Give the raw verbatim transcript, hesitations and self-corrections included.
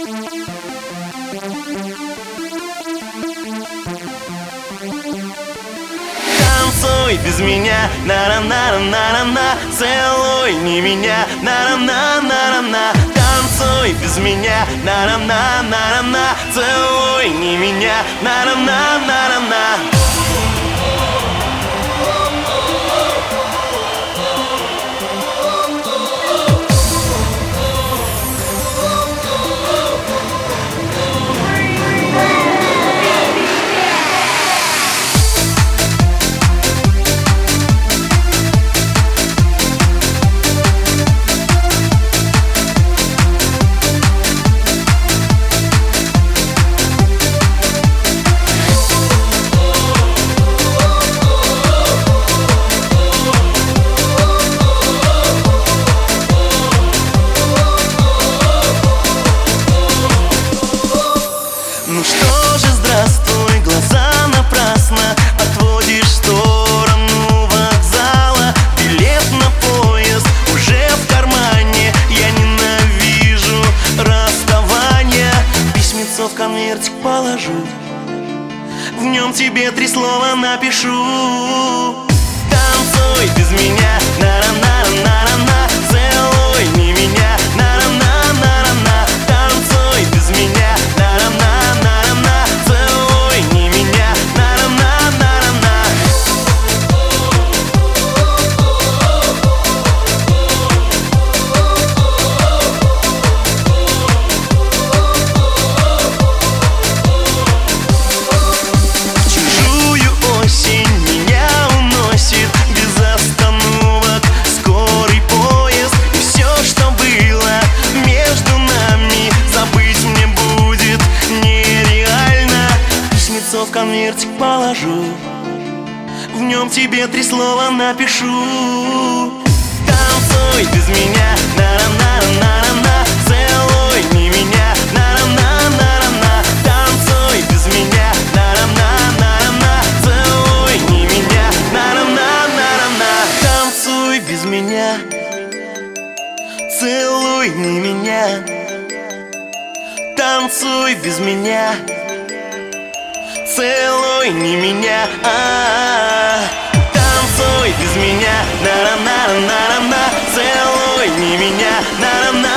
Танцуй без меня, на-на-на-на-на-на. Целуй не меня, на-на-на-на-на. Танцуй без меня, на-на-на-на-на. Целуй не меня, на-на-на-на-на. Ну что же, здравствуй, глаза напрасно отводишь в сторону вокзала. Билет на поезд уже в кармане. Я ненавижу расставание. Письмецо в конвертик положу, в нем тебе три слова напишу. Танцуй без меня, на-на-на-на-на-на. Целуй не меня, на-на-на-на-на. Танцуй без меня, на-на-на. В конвертик положу, в нем тебе три слова напишу. Танцуй без меня, на-на-на-на-на-на. Целуй не меня, на-на-на-на-на. Танцуй без меня, на-на-на-на-на. Целуй не меня, на-на-на-на-на. Танцуй без меня, целуй не меня. Танцуй без меня, целуй не меня, а-а-а. Танцуй без меня, на-на-на-на-на-на. Целуй не меня, на-на-на.